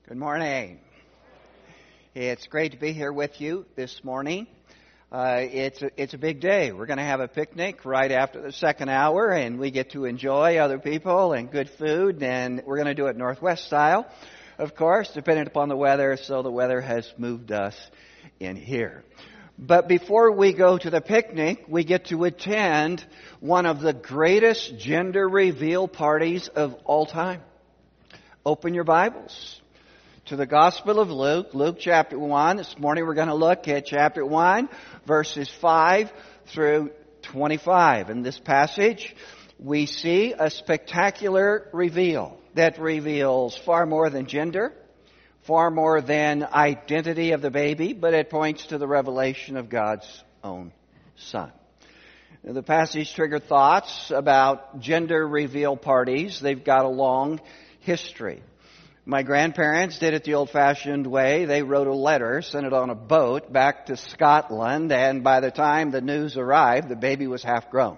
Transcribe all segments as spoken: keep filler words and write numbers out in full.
Good morning. It's great to be here with you this morning. Uh, it's a, it's a big day. We're going to have a picnic right after the second hour, and we get to enjoy other people and good food, and we're going to do it Northwest style, of course, depending upon the weather, so the weather has moved us in here. But before we go to the picnic, we get to attend one of the greatest gender reveal parties of all time. Open your Bibles to the Gospel of Luke, Luke chapter one. This morning we're going to look at chapter one, verses five through twenty-five. In this passage, we see a spectacular reveal that reveals far more than gender, far more than identity of the baby, but it points to the revelation of God's own Son. Now, the passage triggered thoughts about gender reveal parties. They've got a long history. My grandparents did it the old-fashioned way. They wrote a letter, sent it on a boat back to Scotland, and by the time the news arrived, the baby was half grown.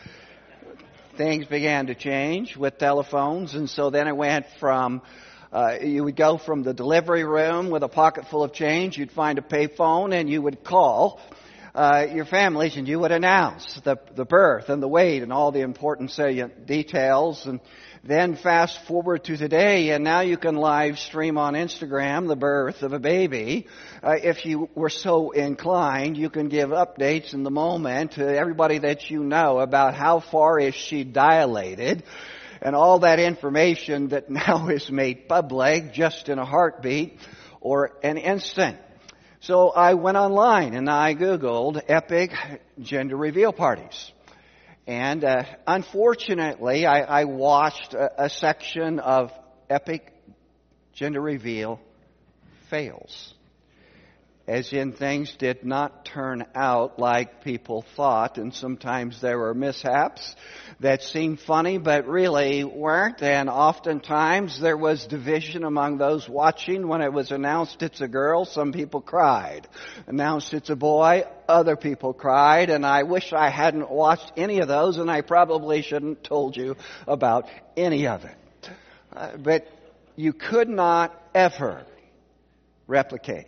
Things began to change with telephones, and so then it went from, uh, you would go from the delivery room with a pocket full of change, you'd find a payphone, and you would call uh, your families, and you would announce the, the birth and the weight and all the important salient details, and then fast forward to today, and now you can live stream on Instagram the birth of a baby. Uh, if you were so inclined, you can give updates in the moment to everybody that you know about how far is she dilated, and all that information that now is made public just in a heartbeat or an instant. So I went online and I Googled epic gender reveal parties. And uh, unfortunately, I, I watched a, a section of epic gender reveal fails. As in, things did not turn out like people thought, and sometimes there were mishaps that seemed funny but really weren't, and oftentimes there was division among those watching. When it was announced it's a girl, some people cried. Announced it's a boy, other people cried, and I wish I hadn't watched any of those, and I probably shouldn't have told you about any of it. Uh, but you could not ever replicate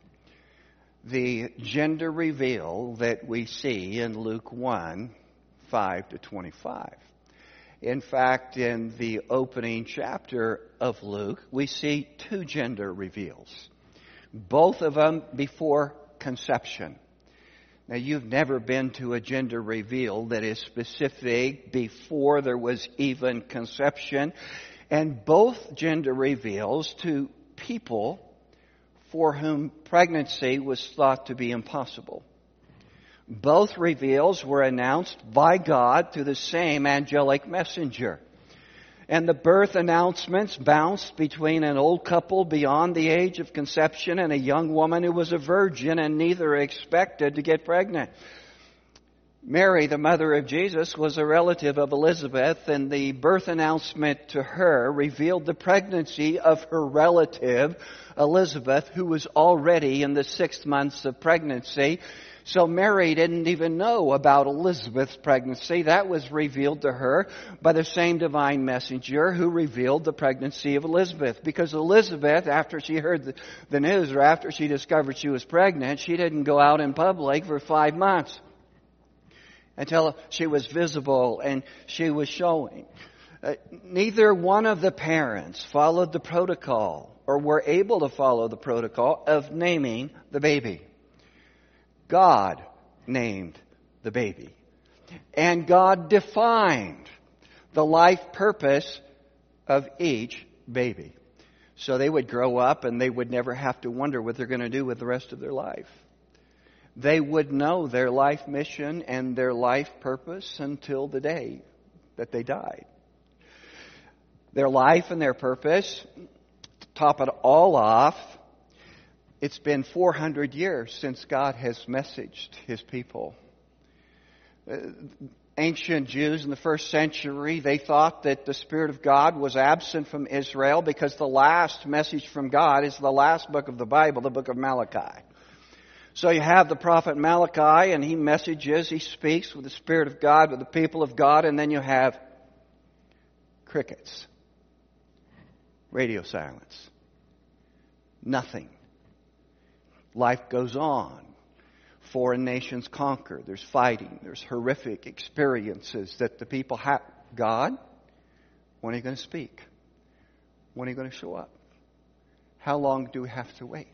the gender reveal that we see in Luke one, five to twenty-five. In fact, in the opening chapter of Luke, we see two gender reveals, both of them before conception. Now, you've never been to a gender reveal that is specific before there was even conception, and both gender reveals to people for whom pregnancy was thought to be impossible. Both reveals were announced by God through the same angelic messenger. And the birth announcements bounced between an old couple beyond the age of conception and a young woman who was a virgin and neither expected to get pregnant. Mary, the mother of Jesus, was a relative of Elizabeth, and the birth announcement to her revealed the pregnancy of her relative, Elizabeth, who was already in the sixth months of pregnancy. So Mary didn't even know about Elizabeth's pregnancy. That was revealed to her by the same divine messenger who revealed the pregnancy of Elizabeth. Because Elizabeth, after she heard the, the news, or after she discovered she was pregnant, she didn't go out in public for five months. Until she was visible and she was showing. Uh, neither one of the parents followed the protocol or were able to follow the protocol of naming the baby. God named the baby. And God defined the life purpose of each baby. So they would grow up and they would never have to wonder what they're going to do with the rest of their life. They would know their life mission and their life purpose until the day that they died. Their life and their purpose, to top it all off, it's been four hundred years since God has messaged His people. Uh, ancient Jews in the first century, they thought that the Spirit of God was absent from Israel because the last message from God is the last book of the Bible, the book of Malachi. So you have the prophet Malachi, and he messages, he speaks with the Spirit of God, with the people of God, and then you have crickets. Radio silence. Nothing. Life goes on. Foreign nations conquer. There's fighting. There's horrific experiences that the people have. God, when are you going to speak? When are you going to show up? How long do we have to wait?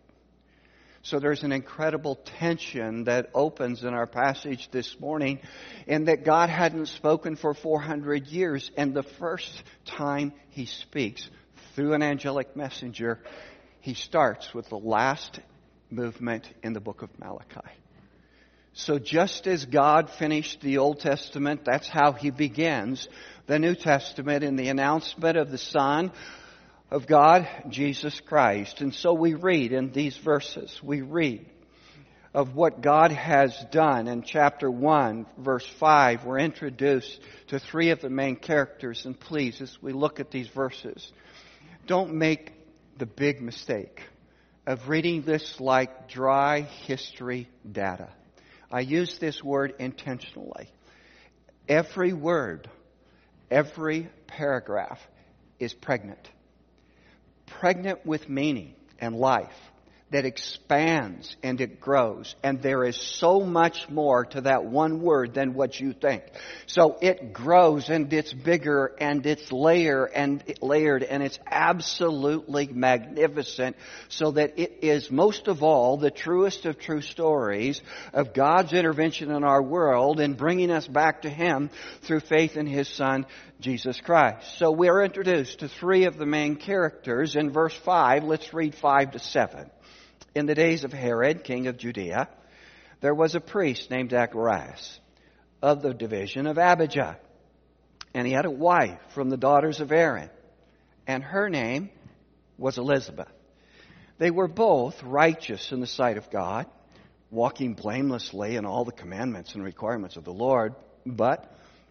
So there's an incredible tension that opens in our passage this morning, in that God hadn't spoken for four hundred years, and the first time He speaks through an angelic messenger, He starts with the last movement in the book of Malachi. So just as God finished the Old Testament, that's how He begins the New Testament in the announcement of the Son of God, Jesus Christ. And so we read in these verses, we read of what God has done. In chapter one, verse five, we're introduced to three of the main characters. And please, as we look at these verses, don't make the big mistake of reading this like dry history data. I use this word intentionally. Every word, every paragraph is pregnant. Pregnant with meaning and life that expands and it grows. And there is so much more to that one word than what you think. So it grows and it's bigger and it's layer and layered and it's absolutely magnificent, so that it is most of all the truest of true stories of God's intervention in our world and bringing us back to Him through faith in His Son, Jesus Christ. So we are introduced to three of the main characters. In verse five, let's read five to seven. In the days of Herod, king of Judea, there was a priest named Zacharias of the division of Abijah. And he had a wife from the daughters of Aaron, and her name was Elizabeth. They were both righteous in the sight of God, walking blamelessly in all the commandments and requirements of the Lord, but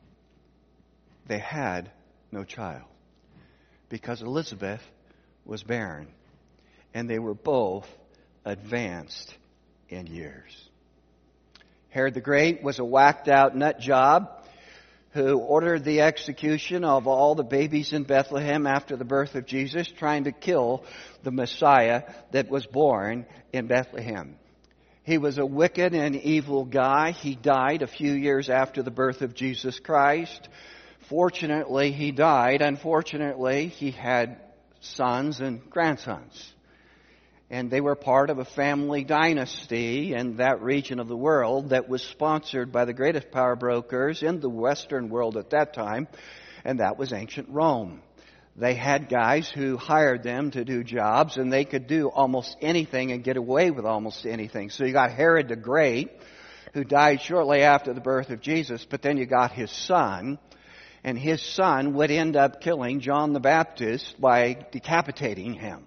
they had no child because Elizabeth was barren, and they were both advanced in years. Herod the Great was a whacked out nut job who ordered the execution of all the babies in Bethlehem after the birth of Jesus, trying to kill the Messiah that was born in Bethlehem. He was a wicked and evil guy. He died a few years after the birth of Jesus Christ. Fortunately, he died. Unfortunately, he had sons and grandsons. And they were part of a family dynasty in that region of the world that was sponsored by the greatest power brokers in the Western world at that time, and that was ancient Rome. They had guys who hired them to do jobs, and they could do almost anything and get away with almost anything. So you got Herod the Great, who died shortly after the birth of Jesus, but then you got his son, and his son would end up killing John the Baptist by decapitating him.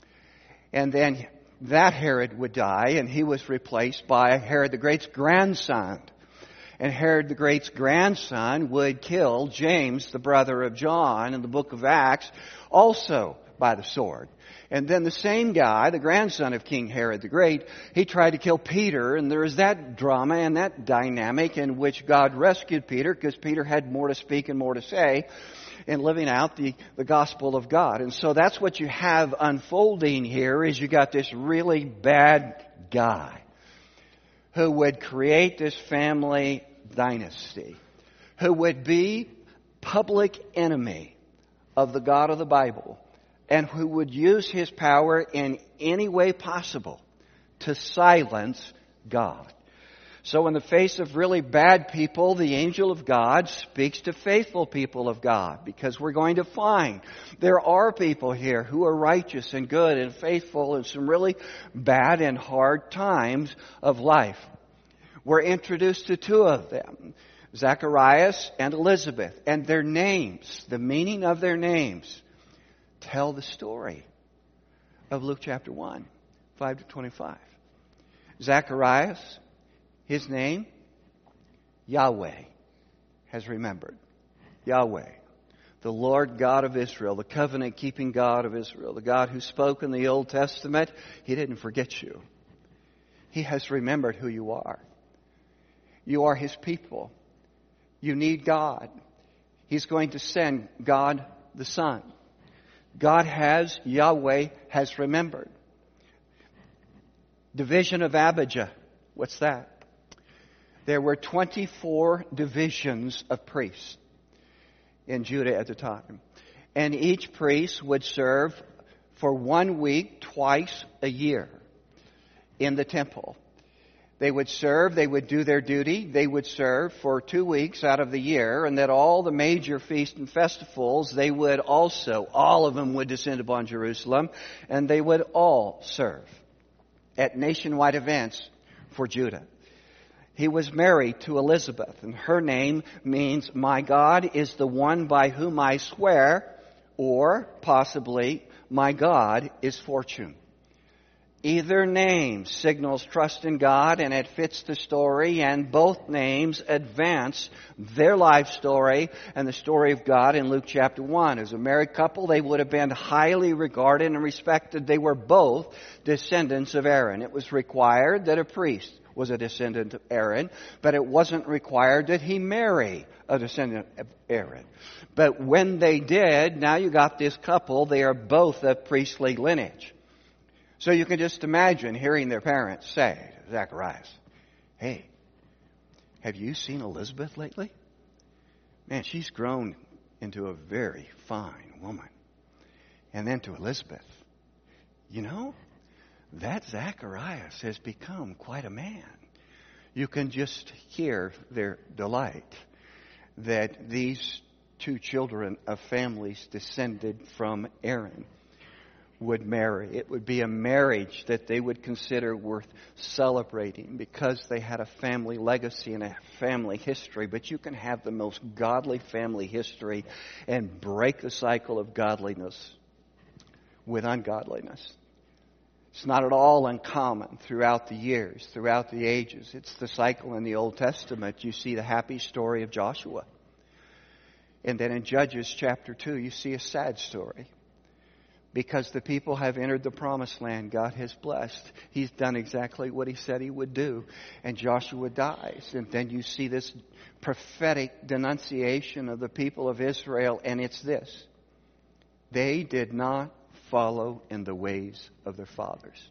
And then that Herod would die, and he was replaced by Herod the Great's grandson. And Herod the Great's grandson would kill James, the brother of John, in the book of Acts, also by the sword. And then the same guy, the grandson of King Herod the Great, he tried to kill Peter, and there was that drama and that dynamic in which God rescued Peter, because Peter had more to speak and more to say in living out the, the gospel of God. And so that's what you have unfolding here, is you got this really bad guy who would create this family dynasty, who would be public enemy of the God of the Bible, and who would use his power in any way possible to silence God. So in the face of really bad people, the angel of God speaks to faithful people of God, because we're going to find there are people here who are righteous and good and faithful in some really bad and hard times of life. We're introduced to two of them, Zacharias and Elizabeth, and their names, the meaning of their names, tell the story of Luke chapter one, five to twenty-five. Zacharias, his name, Yahweh, has remembered. Yahweh, the Lord God of Israel, the covenant-keeping God of Israel, the God who spoke in the Old Testament, He didn't forget you. He has remembered who you are. You are His people. You need God. He's going to send God the Son. God has, Yahweh has remembered. Division of Abijah. What's that? There were twenty-four divisions of priests in Judah at the time. And each priest would serve for one week twice a year in the temple. They would serve, they would do their duty, they would serve for two weeks out of the year, and that all the major feasts and festivals, they would also, all of them would descend upon Jerusalem, and they would all serve at nationwide events for Judah. He was married to Elizabeth, and her name means, my God is the one by whom I swear, or possibly, my God is fortune. Either name signals trust in God and it fits the story, and both names advance their life story and the story of God in Luke chapter one. As a married couple, they would have been highly regarded and respected. They were both descendants of Aaron. It was required that a priest was a descendant of Aaron, but it wasn't required that he marry a descendant of Aaron. But when they did, now you got this couple, they are both of priestly lineage. So you can just imagine hearing their parents say to Zacharias, hey, have you seen Elizabeth lately? Man, she's grown into a very fine woman. And then to Elizabeth, you know, that Zacharias has become quite a man. You can just hear their delight that these two children of families descended from Aaron would marry. It would be a marriage that they would consider worth celebrating because they had a family legacy and a family history. But you can have the most godly family history and break the cycle of godliness with ungodliness. It's not at all uncommon throughout the years, throughout the ages. It's the cycle in the Old Testament. You see the happy story of Joshua. And then in Judges chapter two, you see a sad story. Because the people have entered the promised land God has blessed. He's done exactly what he said he would do. And Joshua dies. And then you see this prophetic denunciation of the people of Israel. And it's this. They did not follow in the ways of their fathers.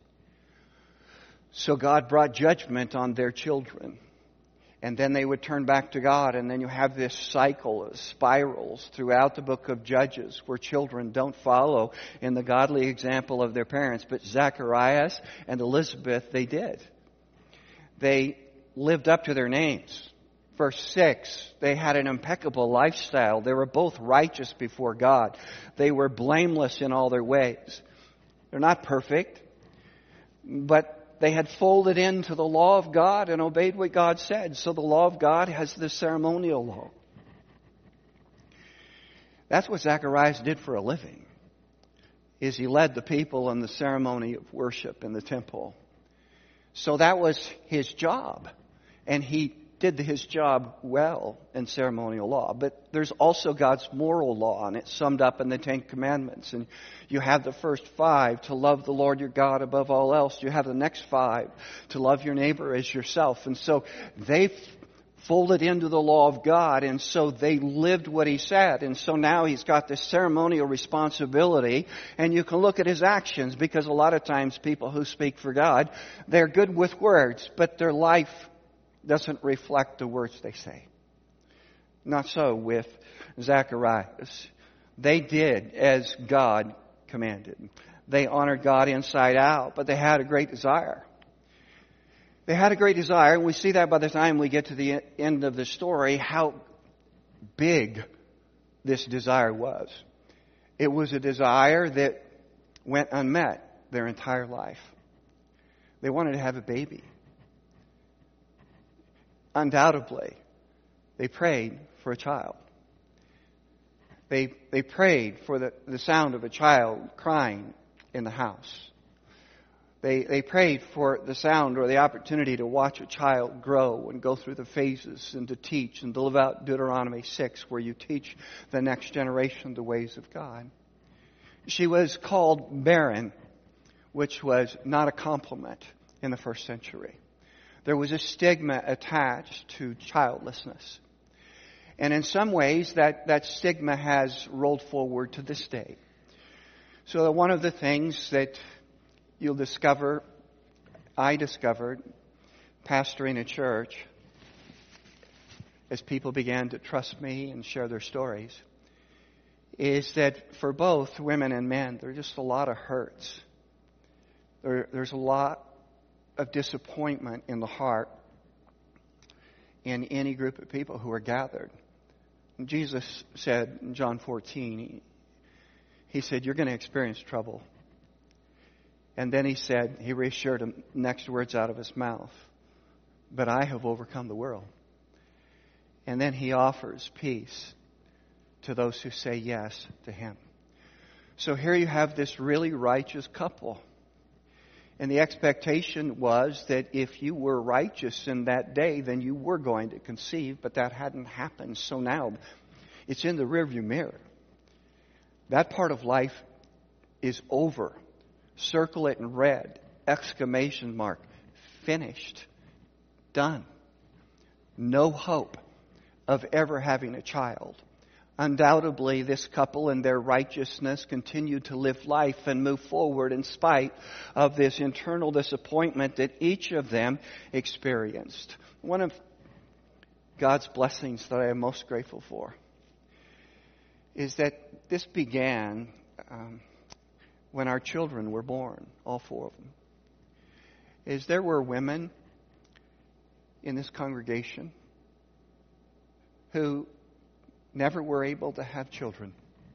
So God brought judgment on their children. And then they would turn back to God. And then you have this cycle of spirals throughout the book of Judges where children don't follow in the godly example of their parents. But Zacharias and Elizabeth, they did. They lived up to their names. Verse six, they had an impeccable lifestyle. They were both righteous before God. They were blameless in all their ways. They're not perfect, but they had folded into the law of God and obeyed what God said. So the law of God has the ceremonial law. That's what Zacharias did for a living, is he led the people in the ceremony of worship in the temple. So that was his job. And he did his job well in ceremonial law. But there's also God's moral law, and it's summed up in the Ten Commandments. And you have the first five, to love the Lord your God above all else. You have the next five, to love your neighbor as yourself. And so they folded into the law of God, and so they lived what he said. And so now he's got this ceremonial responsibility, and you can look at his actions, because a lot of times people who speak for God, they're good with words, but their life doesn't reflect the words they say. Not so with Zacharias. They did as God commanded. They honored God inside out, but they had a great desire. They had a great desire, and we see that by the time we get to the end of the story, how big this desire was. It was a desire that went unmet their entire life. They wanted to have a baby. Undoubtedly, they prayed for a child. They they prayed for the, the sound of a child crying in the house. They they prayed for the sound or the opportunity to watch a child grow and go through the phases and to teach and to live out Deuteronomy six, where you teach the next generation the ways of God. She was called barren, which was not a compliment in the first century. There was a stigma attached to childlessness. And in some ways, that, that stigma has rolled forward to this day. So that one of the things that you'll discover I discovered pastoring a church, as people began to trust me and share their stories, is that for both women and men, there are just a lot of hurts. There, there's a lot of disappointment in the heart in any group of people who are gathered. And Jesus said in John fourteen, he, he said, you're going to experience trouble. And then he said, he reassured him, next words out of his mouth, but I have overcome the world. And then he offers peace to those who say yes to him. So here you have this really righteous couple. And the expectation was that if you were righteous in that day, then you were going to conceive, but that hadn't happened. So now it's in the rearview mirror. That part of life is over. Circle it in red. Exclamation mark. Finished. Done. No hope of ever having a child. Undoubtedly, this couple in their righteousness continued to live life and move forward in spite of this internal disappointment that each of them experienced. One of God's blessings that I am most grateful for is that this began um, when our children were born, all four of them. Is there were women in this congregation who never were able to have children,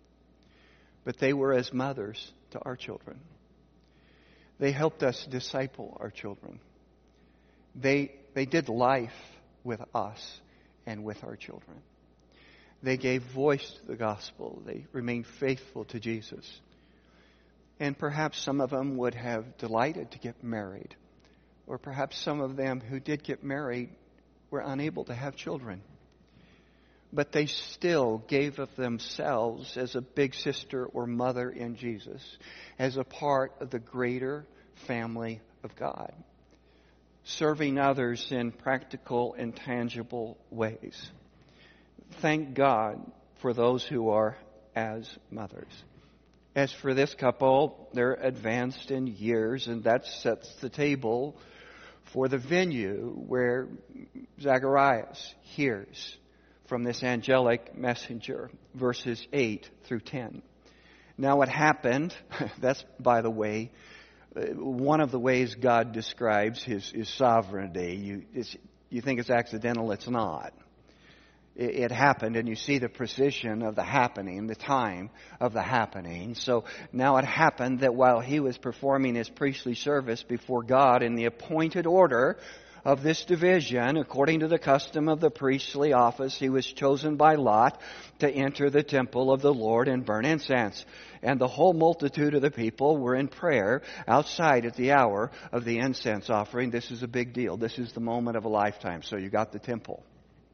but they were as mothers to our children. They helped us disciple our children. They, they did life with us and with our children. They gave voice to the gospel. They remained faithful to Jesus. And perhaps some of them would have delighted to get married. Or perhaps some of them who did get married were unable to have children. But they still gave of themselves as a big sister or mother in Jesus, as a part of the greater family of God, serving others in practical and tangible ways. Thank God for those who are as mothers. As for this couple, they're advanced in years, and that sets the table for the venue where Zacharias hears from this angelic messenger, verses eight through ten. Now what happened, that's, by the way, one of the ways God describes His, his sovereignty. You, it's, you think it's accidental, it's not. It, it happened, and you see the precision of the happening, the time of the happening. So now it happened that while he was performing his priestly service before God in the appointed order of this division, according to the custom of the priestly office, he was chosen by lot to enter the temple of the Lord and burn incense. And the whole multitude of the people were in prayer outside at the hour of the incense offering. This is a big deal. This is the moment of a lifetime. So you got the temple.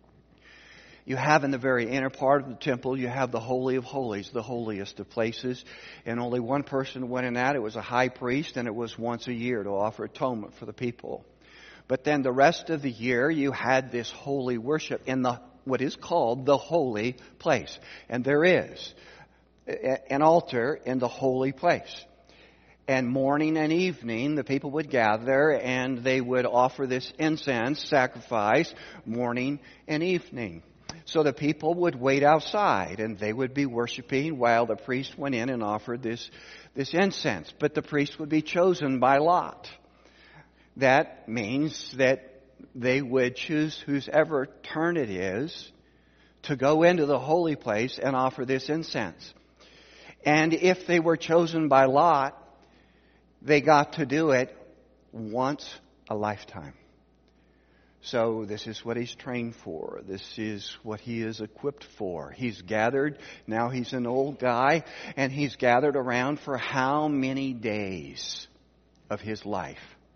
You have in the very inner part of the temple, you have the Holy of Holies, the holiest of places. And only one person went in that. It was a high priest, and it was once a year to offer atonement for the people. But then the rest of the year, you had this holy worship in the what is called the holy place. And there is an altar in the holy place. And morning and evening, the people would gather and they would offer this incense sacrifice morning and evening. So the people would wait outside and they would be worshiping while the priest went in and offered this, this incense. But the priest would be chosen by lot. That means that they would choose whosever turn it is to go into the holy place and offer this incense. And if they were chosen by lot, they got to do it once a lifetime. So this is what he's trained for. This is what he is equipped for. He's gathered, now he's an old guy, and he's gathered around for how many days of his life?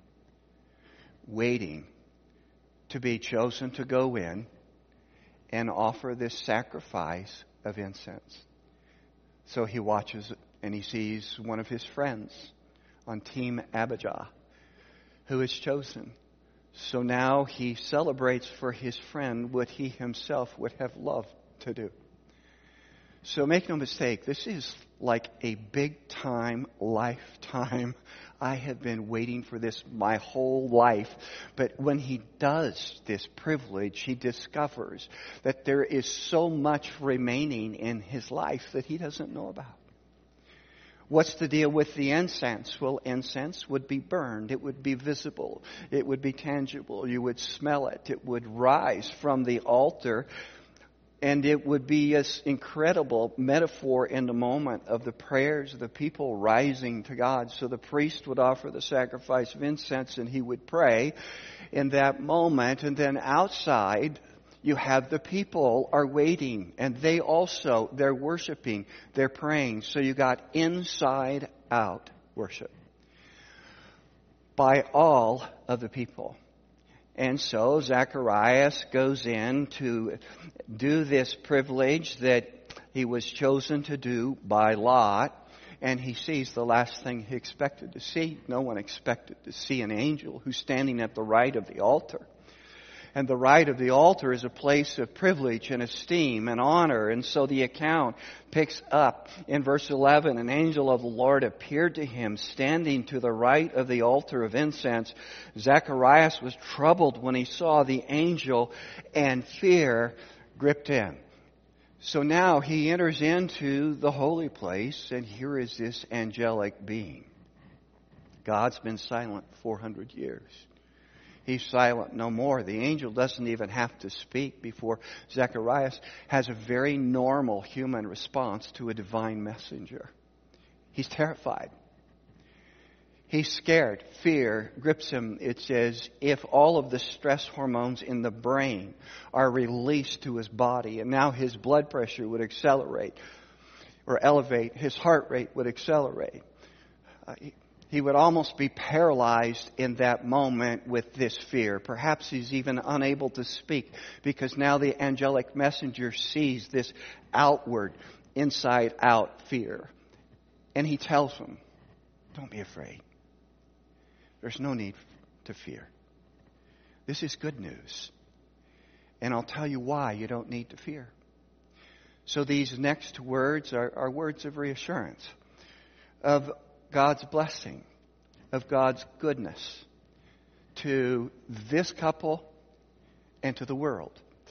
Waiting to be chosen to go in and offer this sacrifice of incense. So he watches and he sees one of his friends on Team Abijah who is chosen. So now he celebrates for his friend what he himself would have loved to do. So make no mistake, this is like a big time, lifetime. I have been waiting for this my whole life. But when he does this privilege, he discovers that there is so much remaining in his life that he doesn't know about. What's the deal with the incense? Well, incense would be burned. It would be visible. It would be tangible. You would smell it. It would rise from the altar. And it would be an incredible metaphor in the moment of the prayers of the people rising to God. So the priest would offer the sacrifice of incense and he would pray in that moment. And then outside, you have the people are waiting. And they also, they're worshiping, they're praying. So you got inside out worship by all of the people. And so Zacharias goes in to do this privilege that he was chosen to do by lot. And he sees the last thing he expected to see. No one expected to see an angel who's standing at the right of the altar. And the right of the altar is a place of privilege and esteem and honor. And so the account picks up in verse eleven. An angel of the Lord appeared to him standing to the right of the altar of incense. Zacharias was troubled when he saw the angel, and fear gripped him. So now he enters into the holy place, and here is this angelic being. God's been silent four hundred years. He's silent no more. The angel doesn't even have to speak before Zacharias has a very normal human response to a divine messenger. He's terrified. He's scared. Fear grips him. It's as if all of the stress hormones in the brain are released to his body, and now his blood pressure would accelerate or elevate. His heart rate would accelerate. Uh, he, He would almost be paralyzed in that moment with this fear. Perhaps he's even unable to speak because now the angelic messenger sees this outward, inside-out fear. And he tells him, don't be afraid. There's no need to fear. This is good news. And I'll tell you why you don't need to fear. So these next words are, are words of reassurance, of God's blessing, of God's goodness to this couple and to the world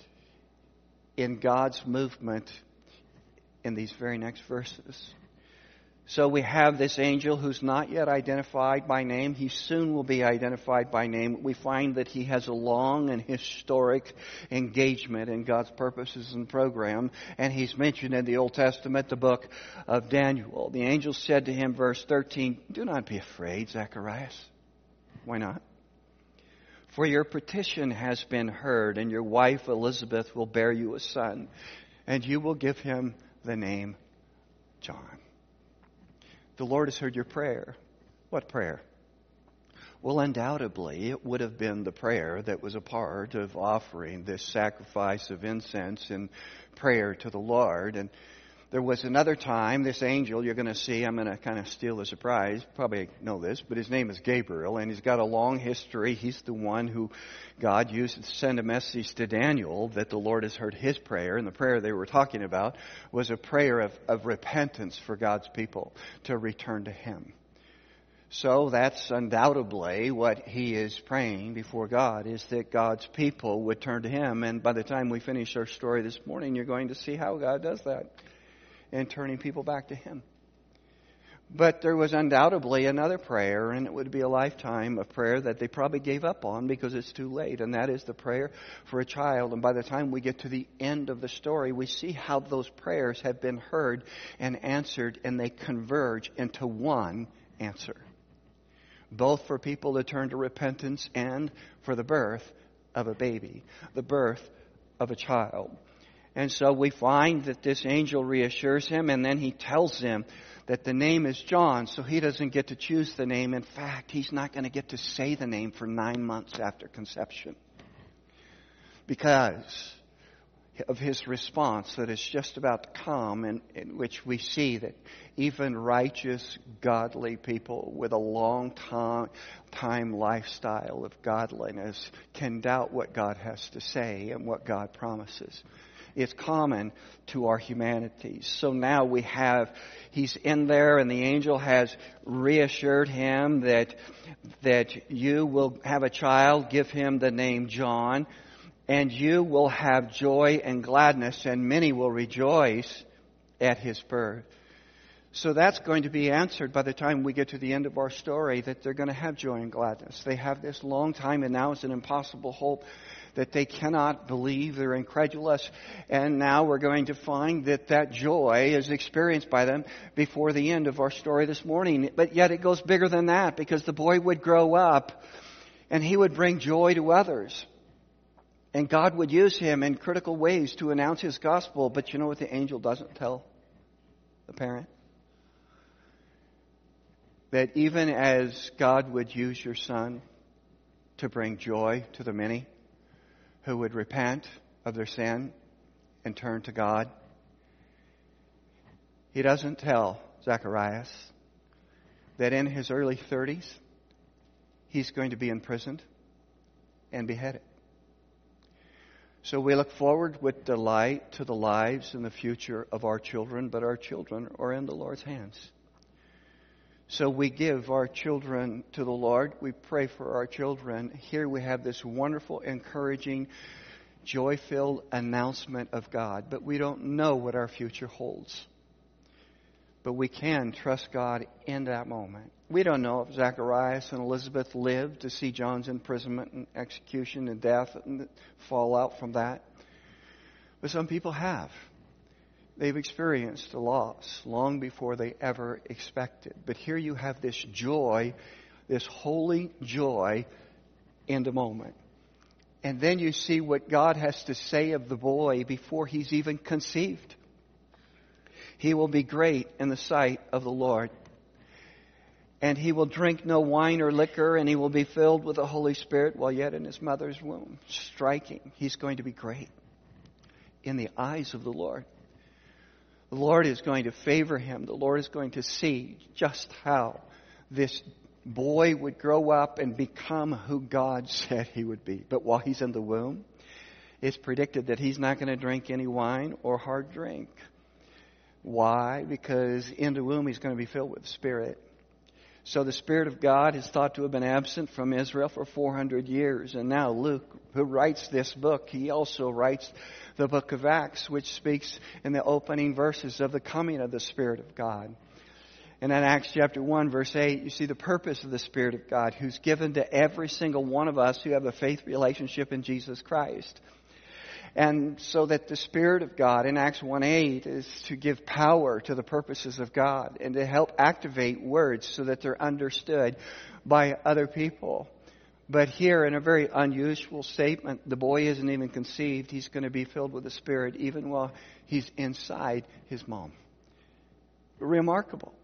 in God's movement in these very next verses. So we have this angel who's not yet identified by name. He soon will be identified by name. We find that he has a long and historic engagement in God's purposes and program. And he's mentioned in the Old Testament, the book of Daniel. The angel said to him, verse thirteen, do not be afraid, Zacharias. Why not? For your petition has been heard, and your wife Elizabeth will bear you a son, and you will give him the name John. The Lord has heard your prayer. What prayer? Well, undoubtedly, it would have been the prayer that was a part of offering this sacrifice of incense and prayer to the Lord. And there was another time, this angel, you're going to see, I'm going to kind of steal the surprise, probably know this, but his name is Gabriel, and he's got a long history. He's the one who God used to send a message to Daniel that the Lord has heard his prayer, and the prayer they were talking about was a prayer of, of repentance for God's people to return to him. So that's undoubtedly what he is praying before God, is that God's people would turn to him. And by the time we finish our story this morning, you're going to see how God does that in turning people back to him. But there was undoubtedly another prayer, and it would be a lifetime of prayer that they probably gave up on because it's too late, and that is the prayer for a child. And by the time we get to the end of the story, we see how those prayers have been heard and answered, and they converge into one answer, both for people to turn to repentance and for the birth of a baby, the birth of a child. And so we find that this angel reassures him, and then he tells him that the name is John, so he doesn't get to choose the name. In fact, he's not going to get to say the name for nine months after conception because of his response that is just about to come, in, in which we see that even righteous, godly people with a long time, time lifestyle of godliness can doubt what God has to say and what God promises. It's common to our humanity. So now we have, he's in there and the angel has reassured him that, that you will have a child, give him the name John, and you will have joy and gladness, and many will rejoice at his birth. So that's going to be answered by the time we get to the end of our story, that they're going to have joy and gladness. They have this long time, and now it's an impossible hope that they cannot believe. They're incredulous. And now we're going to find that that joy is experienced by them before the end of our story this morning. But yet it goes bigger than that, because the boy would grow up and he would bring joy to others. And God would use him in critical ways to announce his gospel. But you know what the angel doesn't tell the parent? That even as God would use your son to bring joy to the many who would repent of their sin and turn to God, he doesn't tell Zacharias that in his early thirties, he's going to be imprisoned and beheaded. So we look forward with delight to the lives and the future of our children, but our children are in the Lord's hands. So we give our children to the Lord. We pray for our children. Here we have this wonderful, encouraging, joy-filled announcement of God. But we don't know what our future holds. But we can trust God in that moment. We don't know if Zacharias and Elizabeth lived to see John's imprisonment and execution and death and the fallout from that. But some people have. They've experienced a loss long before they ever expected. But here you have this joy, this holy joy in the moment. And then you see what God has to say of the boy before he's even conceived. He will be great in the sight of the Lord. And he will drink no wine or liquor, and he will be filled with the Holy Spirit while yet in his mother's womb. Striking. He's going to be great in the eyes of the Lord. The Lord is going to favor him. The Lord is going to see just how this boy would grow up and become who God said he would be. But while he's in the womb, it's predicted that he's not going to drink any wine or hard drink. Why? Because in the womb he's going to be filled with the Spirit. So the Spirit of God is thought to have been absent from Israel for four hundred years. And now Luke, who writes this book, he also writes the book of Acts, which speaks in the opening verses of the coming of the Spirit of God. And in Acts chapter one, verse eight, you see the purpose of the Spirit of God, who's given to every single one of us who have a faith relationship in Jesus Christ. And so that the Spirit of God in Acts one eight is to give power to the purposes of God and to help activate words so that they're understood by other people. But here, in a very unusual statement, the boy isn't even conceived. He's going to be filled with the Spirit even while he's inside his mom. Remarkable.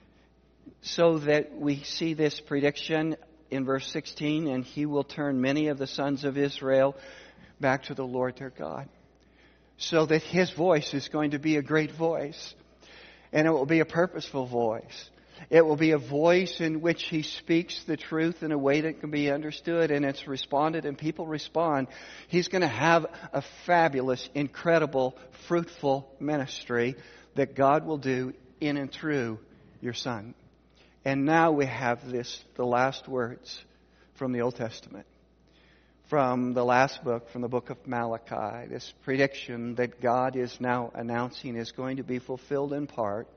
So that we see this prediction in verse sixteen, and he will turn many of the sons of Israel back to the Lord their God. So that his voice is going to be a great voice. And it will be a purposeful voice. It will be a voice in which he speaks the truth in a way that can be understood, and it's responded and people respond. He's going to have a fabulous, incredible, fruitful ministry that God will do in and through your son. And now we have this, the last words from the Old Testament. From the last book, from the book of Malachi, this prediction that God is now announcing is going to be fulfilled in part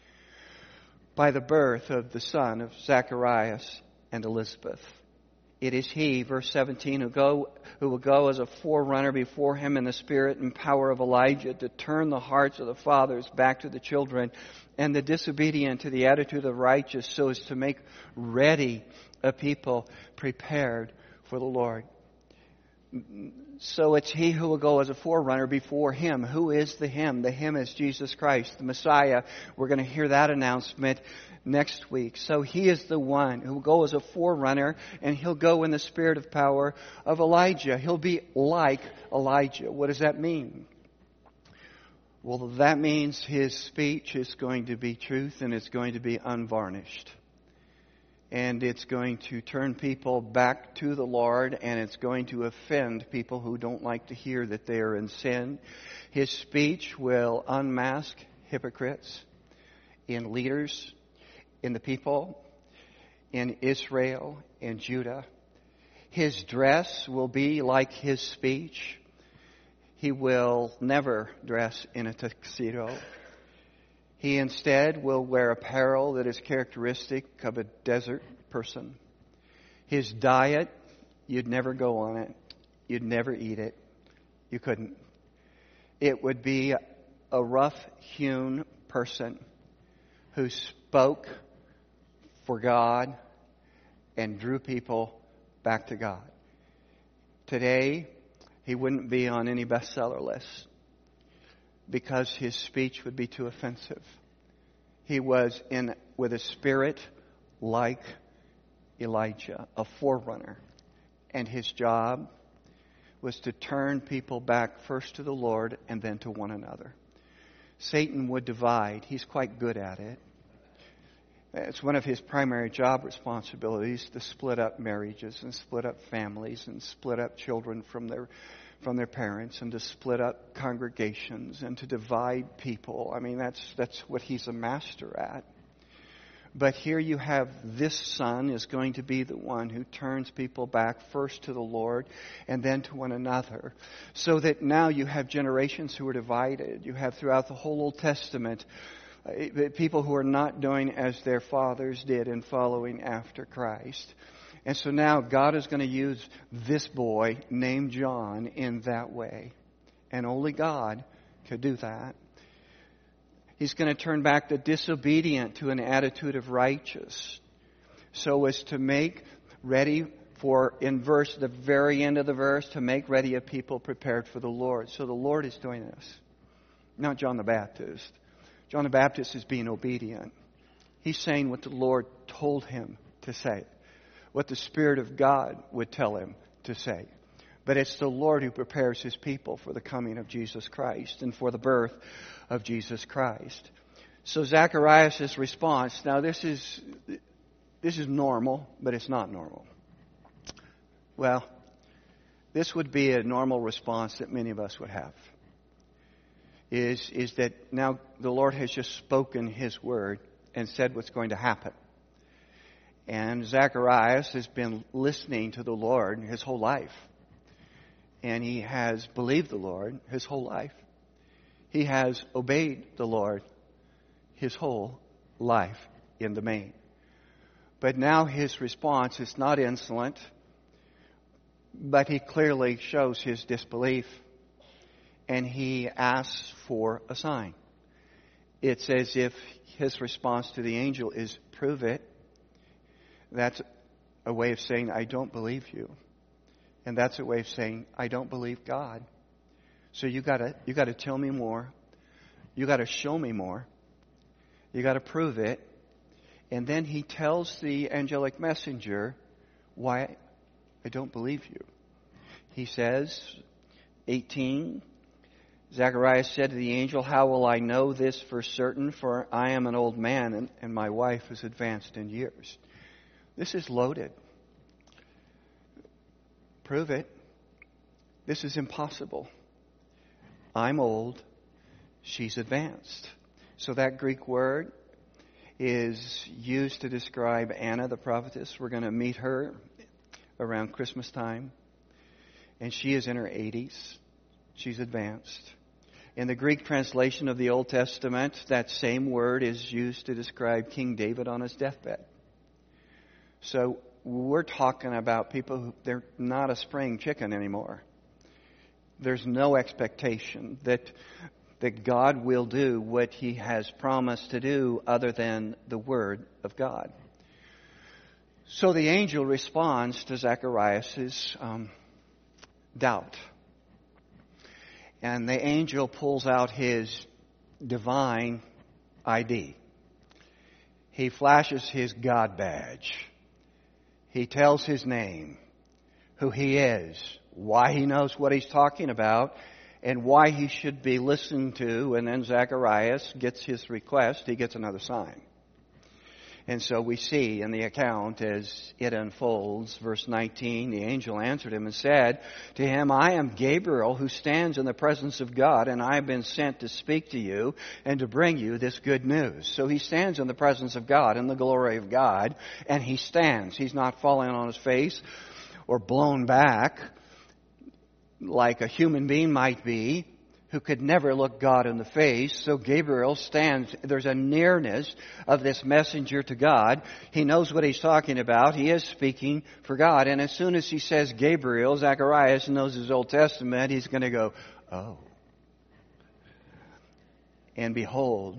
by the birth of the son of Zacharias and Elizabeth. It is he, verse seventeen, who go who will go as a forerunner before him in the spirit and power of Elijah to turn the hearts of the fathers back to the children and the disobedient to the attitude of the righteous, so as to make ready a people prepared for the Lord. So it's he who will go as a forerunner before him. Who is the him? The him is Jesus Christ, the Messiah. We're going to hear that announcement next week. So he is the one who will go as a forerunner, and he'll go in the spirit of power of Elijah. He'll be like Elijah. What does that mean? Well, that means his speech is going to be truth and it's going to be unvarnished. and it's going to turn people back to the Lord, and it's going to offend people who don't like to hear that they are in sin. His speech will unmask hypocrites in leaders, in the people, in Israel, in Judah. His dress will be like his speech. He will never dress in a tuxedo. He instead will wear apparel that is characteristic of a desert person. His diet, you'd never go on it. You'd never eat it. You couldn't. It would be a rough-hewn person who spoke for God and drew people back to God. Today, he wouldn't be on any bestseller list because his speech would be too offensive. He was in with a spirit like Elijah, a forerunner. And his job was to turn people back first to the Lord and then to one another. Satan would divide. He's quite good at it. It's one of his primary job responsibilities to split up marriages and split up families and split up children from their from their parents and to split up congregations and to divide people. I mean, that's that's what he's a master at. But here you have this son is going to be the one who turns people back first to the Lord and then to one another. So that now you have generations who are divided. You have throughout the whole Old Testament uh, people who are not doing as their fathers did in following after Christ. And so now God is going to use this boy named John in that way. And only God could do that. He's going to turn back the disobedient to an attitude of righteous, so as to make ready for, in verse, the very end of the verse, to make ready a people prepared for the Lord. So the Lord is doing this, not John the Baptist. John the Baptist is being obedient. He's saying what the Lord told him to say, what the Spirit of God would tell him to say. But it's the Lord who prepares His people for the coming of Jesus Christ and for the birth of Jesus Christ. So Zacharias' response, now this is this is normal, but it's not normal. Well, this would be a normal response that many of us would have. Is, is that now the Lord has just spoken His word and said what's going to happen. And Zacharias has been listening to the Lord his whole life. And he has believed the Lord his whole life. He has obeyed the Lord his whole life in the main. But now his response is not insolent, but he clearly shows his disbelief. And he asks for a sign. It's as if his response to the angel is, prove it. That's a way of saying, I don't believe you. And that's a way of saying, I don't believe God. So you gotta you gotta tell me more. You gotta show me more. You gotta prove it. And then he tells the angelic messenger why I don't believe you. He says, eighteen, Zacharias said to the angel, how will I know this for certain? For I am an old man and, and my wife is advanced in years. This is loaded. Prove it. This is impossible. I'm old. She's advanced. So that Greek word is used to describe Anna the prophetess. We're going to meet her around Christmas time. And she is in her eighties. She's advanced. In the Greek translation of the Old Testament, that same word is used to describe King David on his deathbed. So we're talking about people who, they're not a spring chicken anymore. There's no expectation that that God will do what He has promised to do other than the Word of God. So the angel responds to Zacharias' um, doubt. And the angel pulls out his divine I D. He flashes his God badge. He tells his name, who he is, why he knows what he's talking about, and why he should be listened to. And then Zacharias gets his request. He gets another sign. And so we see in the account as it unfolds, verse nineteen, the angel answered him and said to him, I am Gabriel who stands in the presence of God, and I have been sent to speak to you and to bring you this good news. So he stands in the presence of God, in the glory of God, and he stands. He's not falling on his face or blown back like a human being might be, who could never look God in the face. So Gabriel stands. There's a nearness of this messenger to God. He knows what he's talking about. He is speaking for God. And as soon as he says Gabriel, Zacharias knows his Old Testament. He's going to go, oh. And behold,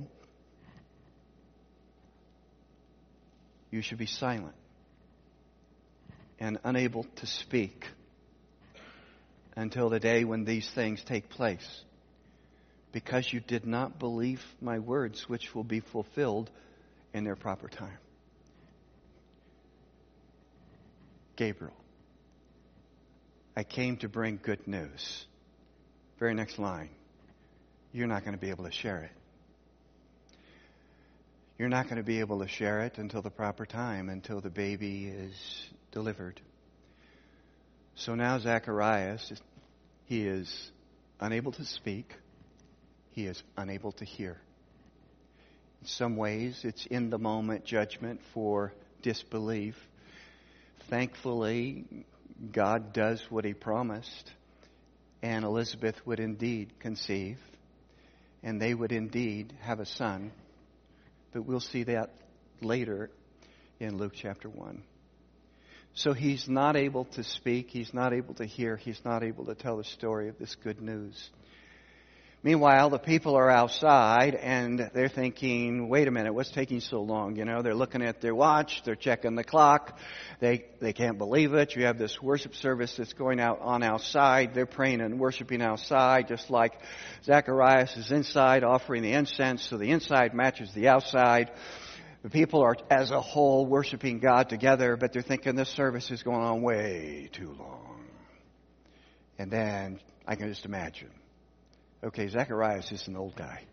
you should be silent and unable to speak until the day when these things take place, because you did not believe my words, which will be fulfilled in their proper time. Gabriel, I came to bring good news. Very next line. You're not going to be able to share it. You're not going to be able to share it until the proper time, until the baby is delivered. So now Zacharias, he is unable to speak. He is unable to hear. In some ways, it's in the moment judgment for disbelief. Thankfully, God does what He promised, and Elizabeth would indeed conceive, and they would indeed have a son. But we'll see that later in Luke chapter one. So he's not able to speak, he's not able to hear, he's not able to tell the story of this good news. Meanwhile, the people are outside and they're thinking, wait a minute, what's taking so long? You know, they're looking at their watch, they're checking the clock, they they can't believe it. You have this worship service that's going out on outside, they're praying and worshiping outside, just like Zacharias is inside offering the incense, so the inside matches the outside. The people are, as a whole, worshiping God together, but they're thinking this service is going on way too long. And then, I can just imagine, okay, Zacharias is an old guy.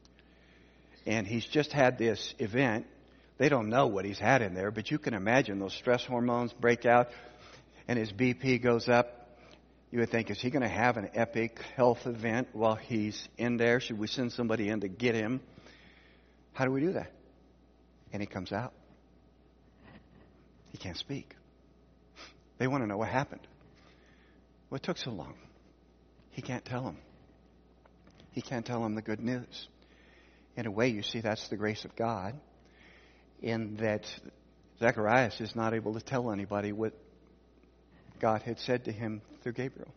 And he's just had this event. They don't know what he's had in there, but you can imagine those stress hormones break out and his B P goes up. You would think, is he going to have an epic health event while he's in there? Should we send somebody in to get him? How do we do that? And he comes out. He can't speak. They want to know what happened. What took so long? He can't tell them. He can't tell them the good news. In a way, you see, that's the grace of God, in that Zacharias is not able to tell anybody what God had said to him through Gabriel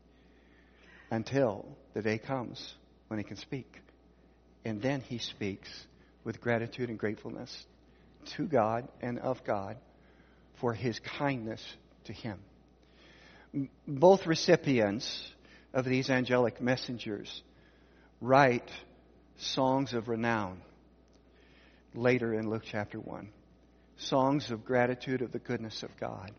until the day comes when he can speak. And then he speaks with gratitude and gratefulness to God and of God for His kindness to him. Both recipients of these angelic messengers write songs of renown later in Luke chapter one. Songs of gratitude of the goodness of God.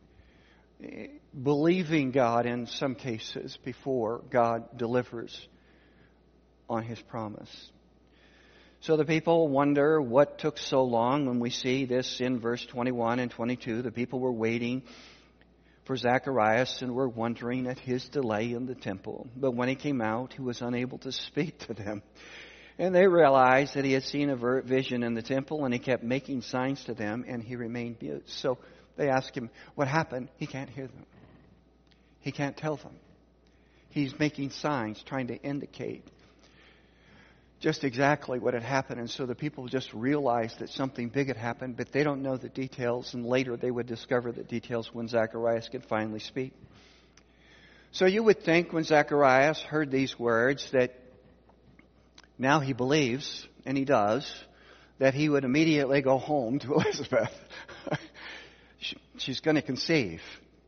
Believing God in some cases before God delivers on His promise. So the people wonder what took so long. When we see this in verse twenty-one and twenty-two, the people were waiting for Zacharias and were wondering at his delay in the temple. But when he came out, he was unable to speak to them. And they realized that he had seen a vision in the temple, and he kept making signs to them, and he remained mute. So they asked him, what happened? He can't hear them. He can't tell them. He's making signs, trying to indicate just exactly what had happened. And so the people just realized that something big had happened, but they don't know the details, and later they would discover the details when Zacharias could finally speak. So you would think when Zacharias heard these words that now he believes, and he does, that he would immediately go home to Elizabeth. She's going to conceive.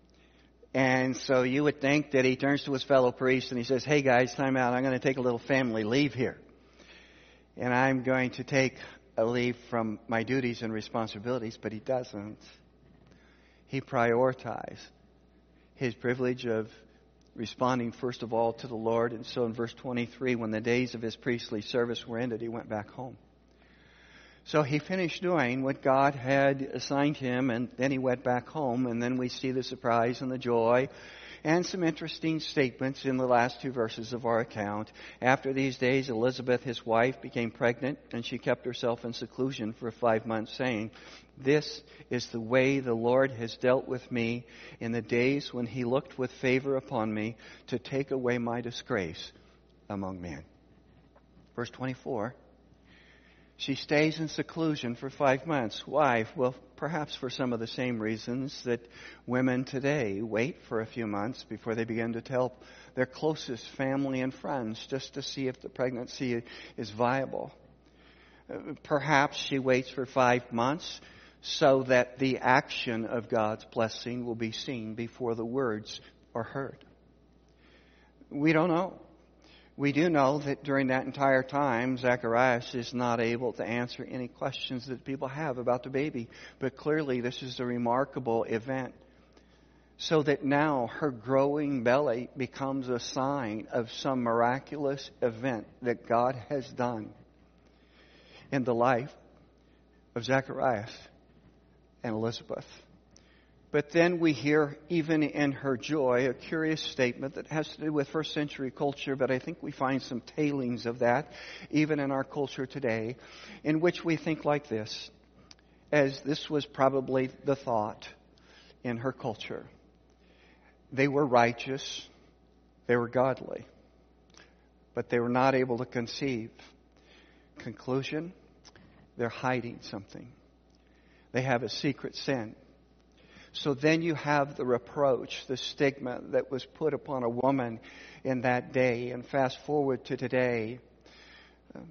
And so you would think that he turns to his fellow priests and he says, hey guys, time out. I'm going to take a little family leave here. And I'm going to take a leave from my duties and responsibilities. But he doesn't. He prioritized his privilege of responding first of all to the Lord. And so in verse twenty-three, when the days of his priestly service were ended, he went back home. So he finished doing what God had assigned him, and then he went back home, and then we see the surprise and the joy and some interesting statements in the last two verses of our account. After these days, Elizabeth, his wife, became pregnant, and she kept herself in seclusion for five months, saying, "This is the way the Lord has dealt with me in the days when he looked with favor upon me to take away my disgrace among men." Verse twenty-four. She stays in seclusion for five months. Why? Well, perhaps for some of the same reasons that women today wait for a few months before they begin to tell their closest family and friends, just to see if the pregnancy is viable. Perhaps she waits for five months so that the action of God's blessing will be seen before the words are heard. We don't know. We do know that during that entire time, Zacharias is not able to answer any questions that people have about the baby. But clearly, this is a remarkable event. So that now her growing belly becomes a sign of some miraculous event that God has done in the life of Zacharias and Elizabeth. But then we hear, even in her joy, a curious statement that has to do with first century culture, but I think we find some tailings of that even in our culture today, in which we think like this, as this was probably the thought in her culture. They were righteous, they were godly, but they were not able to conceive. Conclusion, they're hiding something. They have a secret sin. So then you have the reproach, the stigma that was put upon a woman in that day. And fast forward to today, um,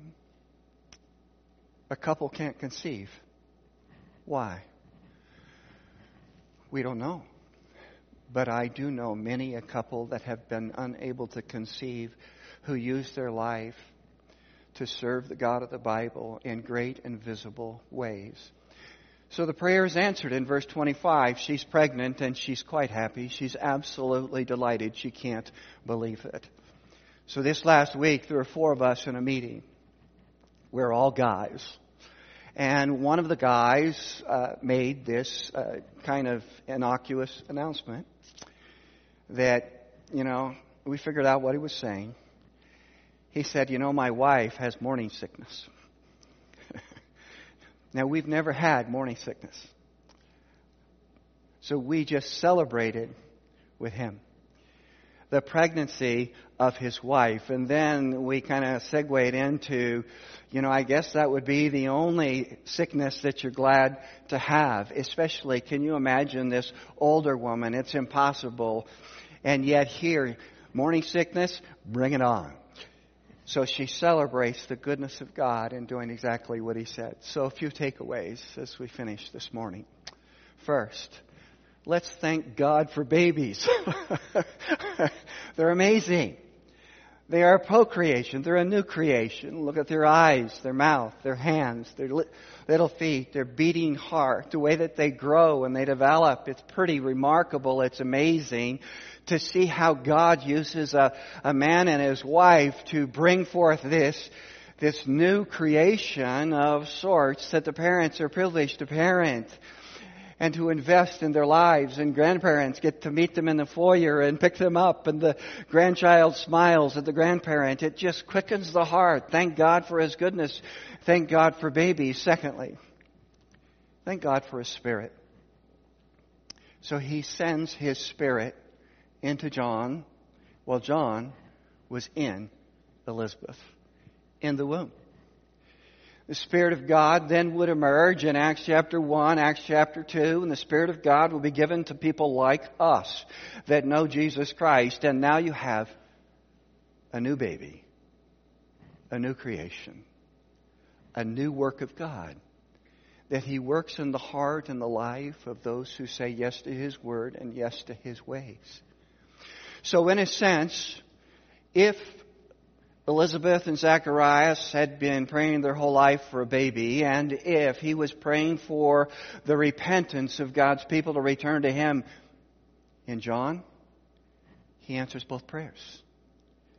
a couple can't conceive. Why? We don't know. But I do know many a couple that have been unable to conceive, who use their life to serve the God of the Bible in great and visible ways. So the prayer is answered in verse twenty-five. She's pregnant and she's quite happy. She's absolutely delighted. She can't believe it. So this last week, there were four of us in a meeting. We're all guys. And one of the guys uh, made this uh, kind of innocuous announcement that, you know, we figured out what he was saying. He said, you know, my wife has morning sickness. Now, we've never had morning sickness. So we just celebrated with him the pregnancy of his wife. And then we kind of segued into, you know, I guess that would be the only sickness that you're glad to have. Especially, can you imagine this older woman? It's impossible. And yet here, morning sickness, bring it on. So she celebrates the goodness of God in doing exactly what he said. So a few takeaways as we finish this morning. First, let's thank God for babies. They're amazing. They are a procreation. They're a new creation. Look at their eyes, their mouth, their hands, their li- little feet, their beating heart, the way that they grow and they develop. It's pretty remarkable. It's amazing to see how God uses a, a man and his wife to bring forth this, this new creation of sorts that the parents are privileged to parent and to invest in their lives. And grandparents get to meet them in the foyer and pick them up, and the grandchild smiles at the grandparent. It just quickens the heart. Thank God for his goodness. Thank God for babies. Secondly, thank God for his Spirit. So he sends his Spirit into John while John was in Elizabeth, in the womb. The Spirit of God then would emerge in Acts chapter one, Acts chapter two, and the Spirit of God will be given to people like us that know Jesus Christ. And now you have a new baby, a new creation, a new work of God, that he works in the heart and the life of those who say yes to his word and yes to his ways. So in a sense, if Elizabeth and Zacharias had been praying their whole life for a baby, and if he was praying for the repentance of God's people to return to him in John, he answers both prayers.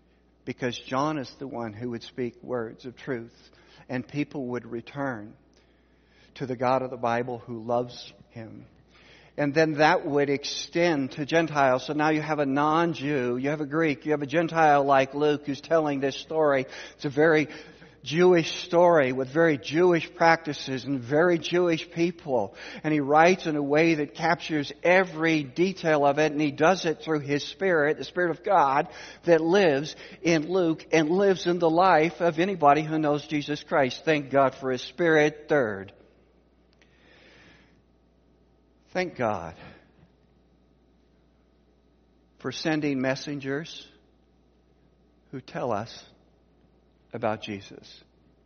Because John is the one who would speak words of truth, and people would return to the God of the Bible who loves him. And then that would extend to Gentiles. So now you have a non-Jew, you have a Greek, you have a Gentile like Luke who's telling this story. It's a very Jewish story with very Jewish practices and very Jewish people. And he writes in a way that captures every detail of it, and he does it through his Spirit, the Spirit of God that lives in Luke and lives in the life of anybody who knows Jesus Christ. Thank God for his Spirit. Third, thank God for sending messengers who tell us about Jesus.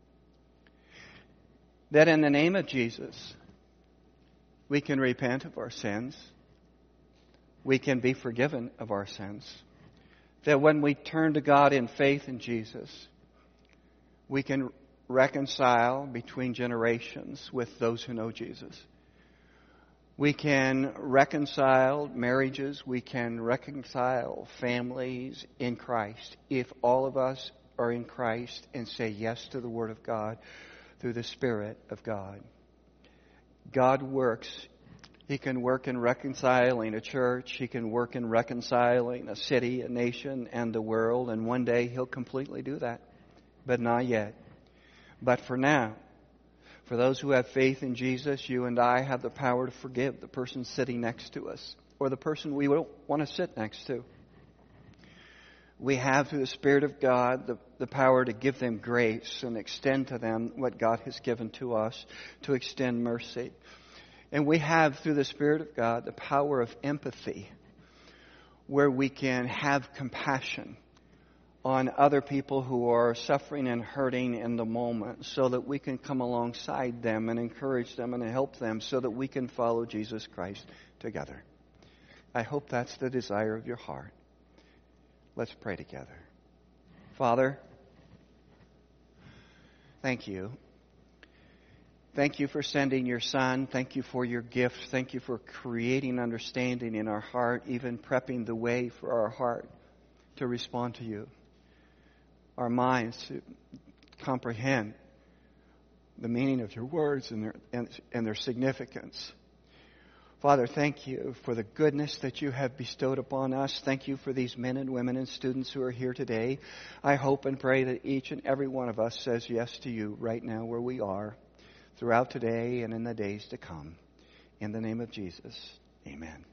That in the name of Jesus, we can repent of our sins. We can be forgiven of our sins. That when we turn to God in faith in Jesus, we can reconcile between generations with those who know Jesus. We can reconcile marriages. We can reconcile families in Christ if all of us are in Christ and say yes to the Word of God through the Spirit of God. God works. He can work in reconciling a church. He can work in reconciling a city, a nation, and the world. And one day He'll completely do that. But not yet. But for now, for those who have faith in Jesus, you and I have the power to forgive the person sitting next to us or the person we don't want to sit next to. We have, through the Spirit of God, the, the power to give them grace and extend to them what God has given to us, to extend mercy. And we have, through the Spirit of God, the power of empathy, where we can have compassion on other people who are suffering and hurting in the moment, so that we can come alongside them and encourage them and help them so that we can follow Jesus Christ together. I hope that's the desire of your heart. Let's pray together. Father, thank you. Thank you for sending your Son. Thank you for your gift. Thank you for creating understanding in our heart, even prepping the way for our heart to respond to you. Our minds to comprehend the meaning of your words and their, and, and their significance. Father, thank you for the goodness that you have bestowed upon us. Thank you for these men and women and students who are here today. I hope and pray that each and every one of us says yes to you right now where we are, throughout today and in the days to come. In the name of Jesus, amen.